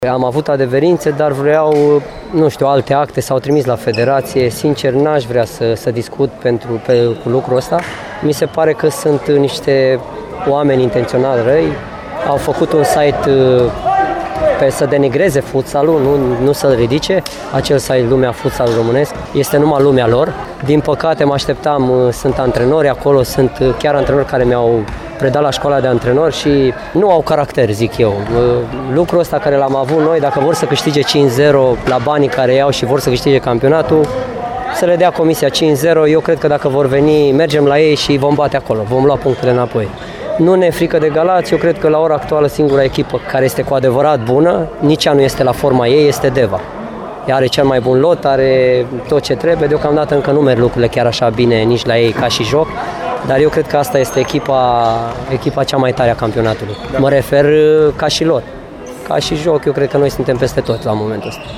Am avut adeverințe, dar vreau, nu știu, alte acte, s-au trimis la federație. Sincer, n-aș vrea să discut cu lucrul ăsta. Mi se pare că sunt niște oameni intenționali răi. Au făcut un site să denigreze futsalul, nu să-l ridice. Acel site, Lumea Futsal Românesc, este numai lumea lor. Din păcate mă așteptam, sunt antrenori acolo, sunt chiar antrenori care mi-au predat la școala de antrenori și nu au caracter, zic eu. Lucrul ăsta care l-am avut noi, dacă vor să câștige 5-0 la banii care iau și vor să câștige campionatul, să le dea comisia 5-0, eu cred că dacă vor veni, mergem la ei și vom bate acolo, vom lua punctele înapoi. Nu ne e frică de Galați, eu cred că la ora actuală singura echipă care este cu adevărat bună, nici ea nu este la forma ei, este Deva. Ea are cel mai bun lot, are tot ce trebuie, deocamdată încă nu merg lucrurile chiar așa bine nici la ei ca și joc, dar eu cred că asta este echipa cea mai tare a campionatului. Mă refer ca și lor. Ca și joc, eu cred că noi suntem peste tot la momentul ăsta.